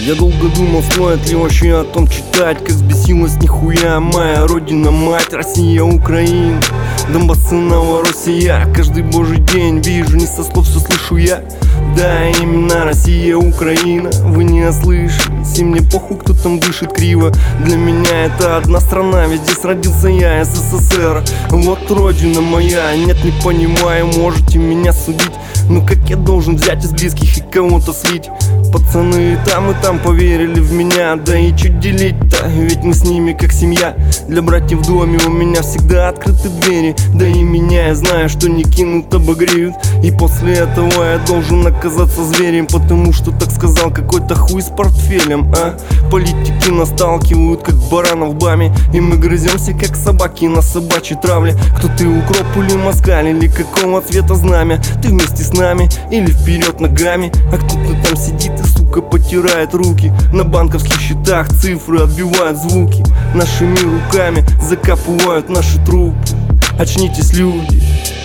Я долго думал, стоит ли вообще о том читать, как взбесилась нихуя моя родина, мать, Россия, Украина, Донбасс и Новороссия. Каждый божий день вижу, не со слов все слышу я. Да, именно Россия, Украина, вы не ослышались, и мне похуй, кто там дышит криво. Для меня это одна страна, ведь здесь родился я, СССР. Вот родина моя, нет, не понимаю, можете меня судить, но как я должен взять из близких и кого-то слить? Пацаны и там поверили в меня, да и чуть делить-то, ведь мы с ними как семья. Для братьев в доме у меня всегда открыты двери, да и меня я знаю, что не кинут, обогреют. И после этого я должен оказаться зверем, потому что так сказал какой-то хуй с портфелем, а? Политики нас сталкивают, как баранов в баме, и мы грыземся, как собаки на собачьей травле. Кто ты, укроп или москаль, или какого цвета знамя? Ты вместе с нами или вперед ногами? А кто-то там сидит и, сука, потирает руки. На банковских счетах цифры отбивают звуки. Нашими руками закапывают наши трупы. Очнитесь, люди.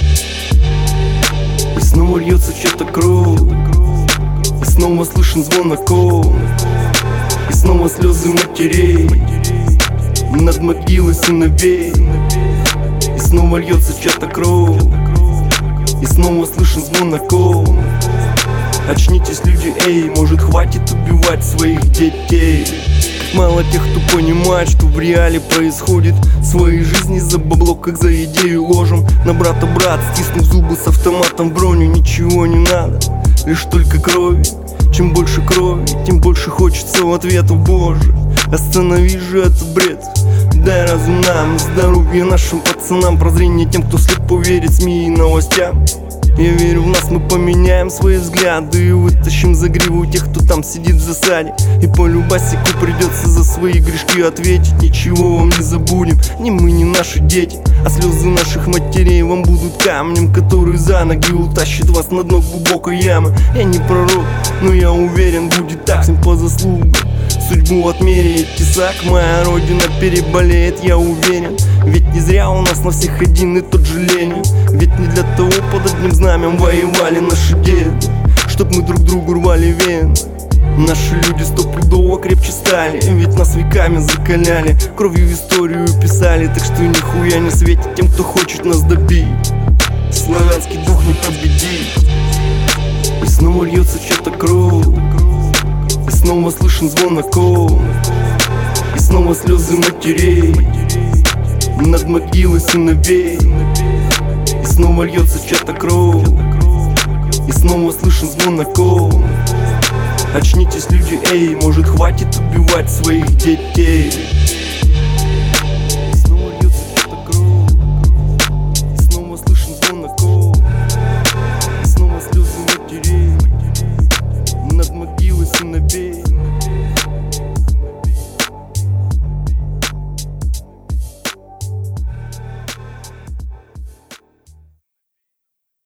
И снова льется чья-то кровь, и снова слышен звон оков, и снова слезы матерей над могилой сыновей. И снова льется чья-то кровь, и снова слышен звон оков. Очнитесь, люди, эй, может хватит убивать своих детей? Мало тех, кто понимает, что в реале происходит. Своей жизни за бабло, как за идею ложим. На брата брат, стиснув зубы с автоматом в броню. Ничего не надо, лишь только крови. Чем больше крови, тем больше хочется в ответу. Боже, останови же этот бред. Дай разум нам, здоровье нашим пацанам, прозрение тем, кто слепо верит СМИ и новостям. Я верю в нас, мы поменяем свои взгляды и вытащим за гриву тех, кто там сидит в засаде. И по любасику придется за свои грешки ответить. Ничего вам не забудем, ни мы, ни наши дети. А слезы наших матерей вам будут камнем, который за ноги утащит вас на дно глубокой ямы. Я не пророк, но я уверен, будет так всем по заслугам. Судьбу отмеряет тесак, моя родина переболеет, я уверен. Ведь не зря у нас на всех один и тот же Ленин. Ведь не для того под одним знаменем воевали наши деды, чтоб мы друг другу рвали вены. Наши люди стопудово крепче стали, ведь нас веками закаляли, кровью историю писали. Так что нихуя не светит тем, кто хочет нас добить. Славянский дух не победит. И снова льется чья-то кровь, и снова слышен звон оков, и снова слезы матерей над могилой сыновей. И снова льется чья-то кровь, и снова слышен звон оков. Очнитесь, люди, эй, может хватит убивать своих детей?